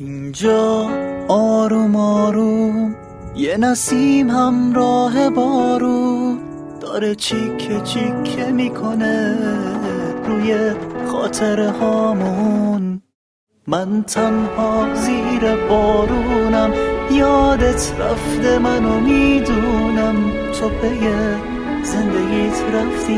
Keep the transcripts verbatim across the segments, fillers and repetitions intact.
اینجا آروم آروم یه نسیم همراه بارون داره چیکه چیکه میکنه روی خاطره هامون. من تنها زیر بارونم، یادت رفته منو میدونم، تو پی زندگیت رفتی.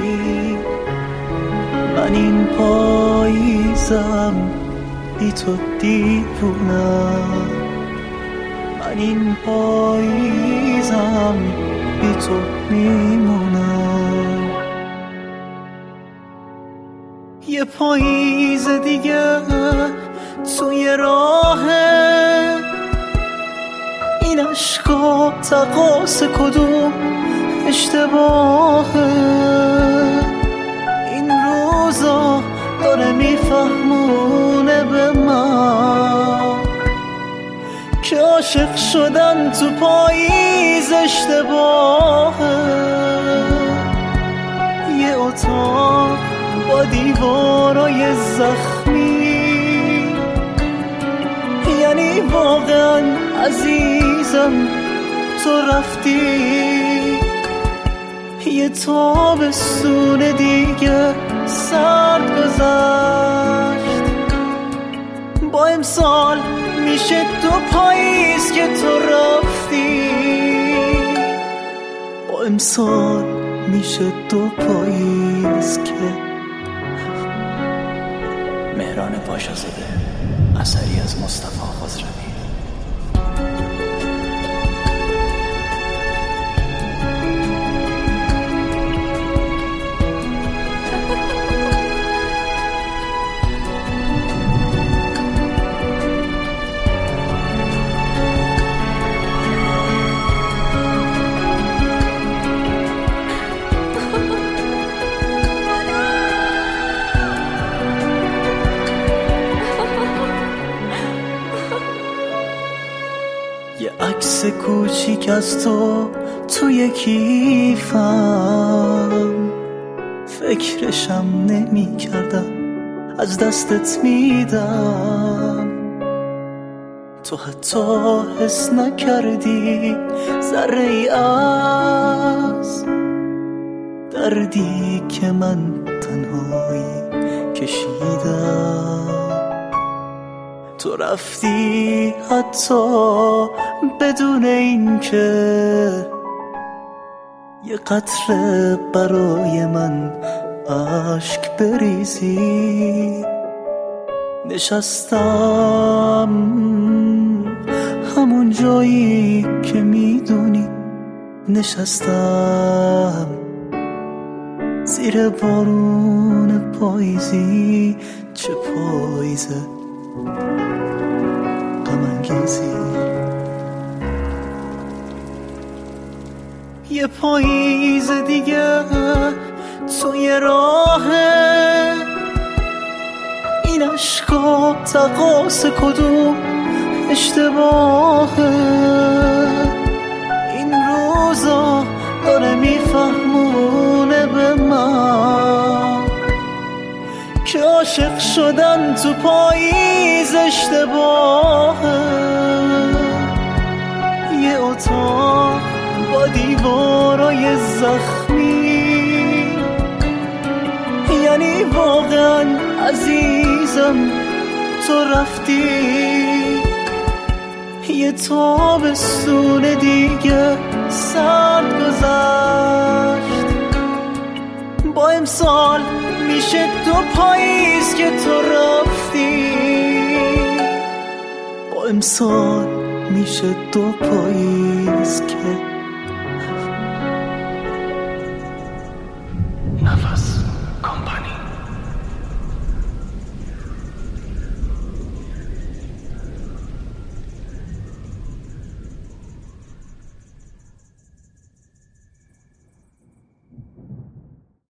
من این پاییزم بی تو دیوونم، من این پاییزم بی تو میمونم. یه پاییز دیگه توی راهه، این عشقا تقاس کدوم اشتباهه. این روزا داره میفهمونه به من که عاشق شدن تو پاییز اشتباهه. یه اتاق با دیوارای زخمی، یعنی واقعا عزیزم تو رفتی. یه تابستون دیگه سرد گذشت، با امسال میشه دو پاییز که تو رفتی. با امسال میشه دو پاییز که مهران پاشازاده، اثری از مصطفی خسروی. یه عکس کوچیک از تو توی کیفم، فکرشم نمی کردم از دستت میدم. تو حتی حس نکردی ذره ای از دردی که من تنهایی کشیدم. تو رفتی حتی بدون این که یه قطره برای من اشک بریزی. نشستم همون جایی که میدونی، نشستم زیر بارون پاییزی. چه پاییزه غم انگیزی. یه پاییز دیگه توی راهه، این عشقا تقاس کدوم اشتباهه. این روزا داره میفهمونه به من که عاشق شدن تو پاییز اشتباهه. یه اتاق با دیوارای زخمی، یعنی واقعا عزیزم تو رفتی. یه تابستون دیگه سرد گذشت، با امسال میشه دو پاییز که تو رفتی. با امسال میشه دو پاییز که